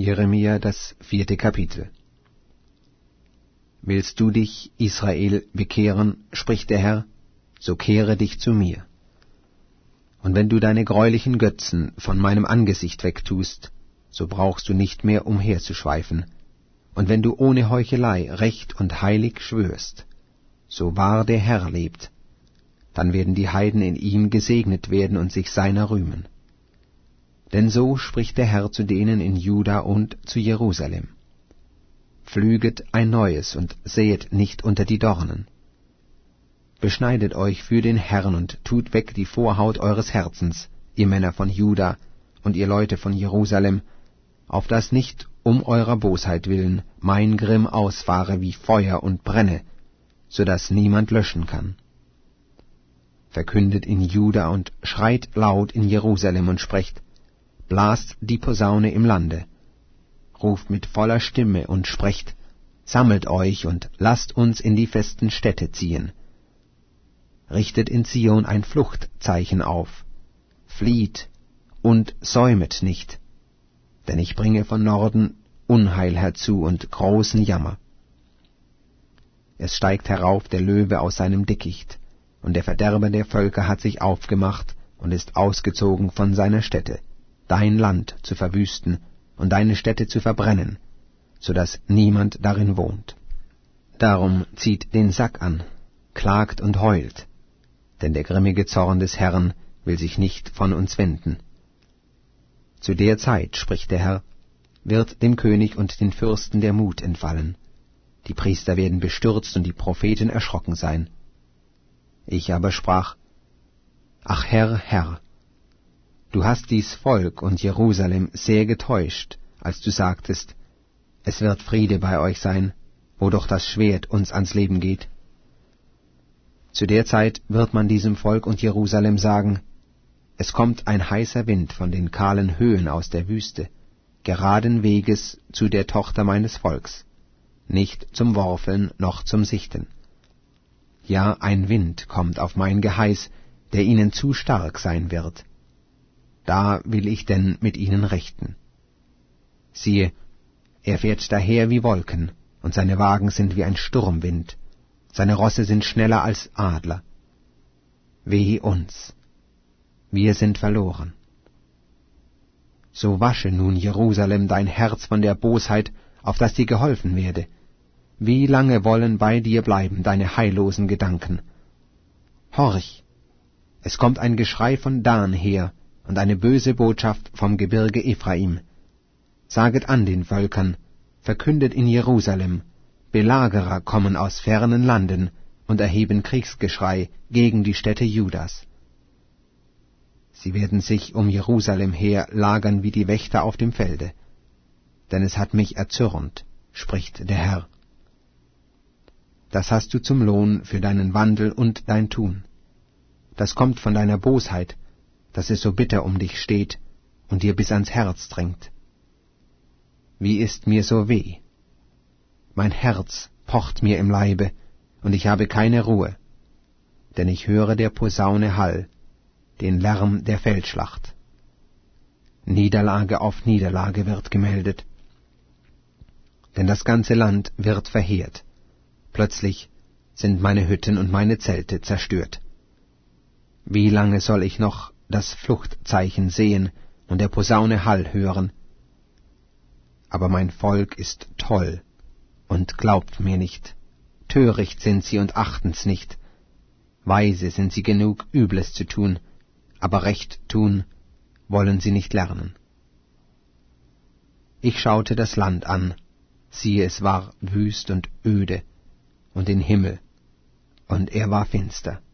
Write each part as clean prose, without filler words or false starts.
Jeremia, das 4. Kapitel. Willst du dich, Israel, bekehren, spricht der Herr, so kehre dich zu mir. Und wenn du deine greulichen Götzen von meinem Angesicht wegtust, so brauchst du nicht mehr umherzuschweifen. Und wenn du ohne Heuchelei recht und heilig schwörst, so wahr der Herr lebt, dann werden die Heiden in ihm gesegnet werden und sich seiner rühmen. Denn so spricht der Herr zu denen in Juda und zu Jerusalem: Pflüget ein neues und säet nicht unter die Dornen. Beschneidet euch für den Herrn und tut weg die Vorhaut eures Herzens, ihr Männer von Juda und ihr Leute von Jerusalem, auf dass nicht um eurer Bosheit willen mein Grimm ausfahre wie Feuer und brenne, so dass niemand löschen kann. Verkündet in Juda und schreit laut in Jerusalem und sprecht: Blast die Posaune im Lande, ruft mit voller Stimme und sprecht: Sammelt euch und lasst uns in die festen Städte ziehen. Richtet in Zion ein Fluchtzeichen auf, flieht und säumet nicht, denn ich bringe von Norden Unheil herzu und großen Jammer. Es steigt herauf der Löwe aus seinem Dickicht, und der Verderber der Völker hat sich aufgemacht und ist ausgezogen von seiner Stätte, dein Land zu verwüsten und deine Städte zu verbrennen, so dass niemand darin wohnt. Darum zieht den Sack an, klagt und heult, denn der grimmige Zorn des Herrn will sich nicht von uns wenden. Zu der Zeit, spricht der Herr, wird dem König und den Fürsten der Mut entfallen. Die Priester werden bestürzt und die Propheten erschrocken sein. Ich aber sprach: Ach Herr, Herr, du hast dies Volk und Jerusalem sehr getäuscht, als du sagtest, es wird Friede bei euch sein, wo doch das Schwert uns ans Leben geht. Zu der Zeit wird man diesem Volk und Jerusalem sagen: Es kommt ein heißer Wind von den kahlen Höhen aus der Wüste, geraden Weges zu der Tochter meines Volks, nicht zum Worfeln noch zum Sichten. Ja, ein Wind kommt auf mein Geheiß, der ihnen zu stark sein wird. Da will ich denn mit ihnen rechten. Siehe, er fährt daher wie Wolken, und seine Wagen sind wie ein Sturmwind, seine Rosse sind schneller als Adler. Weh uns, wir sind verloren. So wasche nun, Jerusalem, dein Herz von der Bosheit, auf dass dir geholfen werde. Wie lange wollen bei dir bleiben deine heillosen Gedanken? Horch, es kommt ein Geschrei von Dan her und eine böse Botschaft vom Gebirge Ephraim. Saget an den Völkern, verkündet in Jerusalem: Belagerer kommen aus fernen Landen und erheben Kriegsgeschrei gegen die Städte Judas. Sie werden sich um Jerusalem her lagern wie die Wächter auf dem Felde, denn es hat mich erzürnt, spricht der Herr. Das hast du zum Lohn für deinen Wandel und dein Tun. Das kommt von deiner Bosheit, dass es so bitter um dich steht und dir bis ans Herz drängt. Wie ist mir so weh? Mein Herz pocht mir im Leibe, und ich habe keine Ruhe, denn ich höre der Posaune Hall, den Lärm der Feldschlacht. Niederlage auf Niederlage wird gemeldet, denn das ganze Land wird verheert. Plötzlich sind meine Hütten und meine Zelte zerstört. Wie lange soll ich noch das Fluchtzeichen sehen und der Posaune Hall hören? Aber mein Volk ist toll und glaubt mir nicht. Töricht sind sie und achten's nicht. Weise sind sie genug, Übles zu tun, aber Recht tun wollen sie nicht lernen. Ich schaute das Land an, siehe, es war wüst und öde, und den Himmel, und er war finster.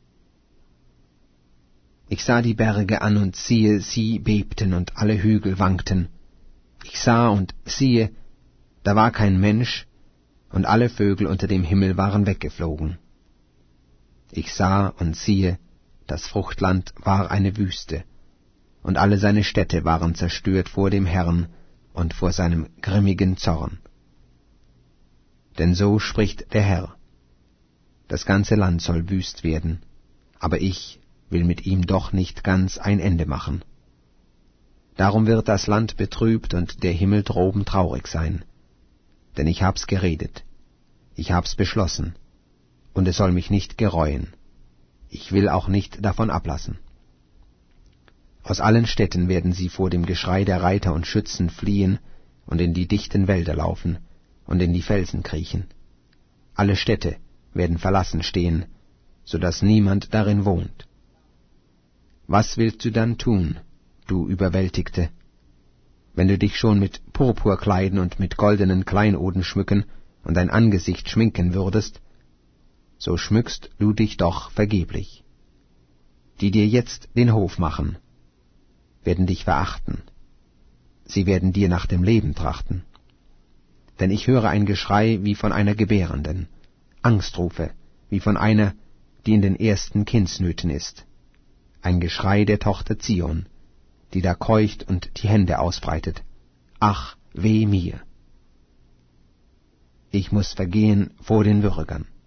Ich sah die Berge an, und siehe, sie bebten, und alle Hügel wankten. Ich sah, und siehe, da war kein Mensch, und alle Vögel unter dem Himmel waren weggeflogen. Ich sah, und siehe, das Fruchtland war eine Wüste, und alle seine Städte waren zerstört vor dem Herrn und vor seinem grimmigen Zorn. Denn so spricht der Herr: Das ganze Land soll wüst werden, aber ich will mit ihm doch nicht ganz ein Ende machen. Darum wird das Land betrübt und der Himmel droben traurig sein. Denn ich hab's geredet, ich hab's beschlossen, und es soll mich nicht gereuen. Ich will auch nicht davon ablassen. Aus allen Städten werden sie vor dem Geschrei der Reiter und Schützen fliehen und in die dichten Wälder laufen und in die Felsen kriechen. Alle Städte werden verlassen stehen, so dass niemand darin wohnt. Was willst du dann tun, du Überwältigte, wenn du dich schon mit Purpur kleiden und mit goldenen Kleinoden schmücken und dein Angesicht schminken würdest, so schmückst du dich doch vergeblich. Die dir jetzt den Hof machen, werden dich verachten. Sie werden dir nach dem Leben trachten. Denn ich höre ein Geschrei wie von einer Gebärenden, Angstrufe wie von einer, die in den ersten Kindsnöten ist. Ein Geschrei der Tochter Zion, die da keucht und die Hände ausbreitet. Ach, weh mir! Ich muß vergehen vor den Würgern.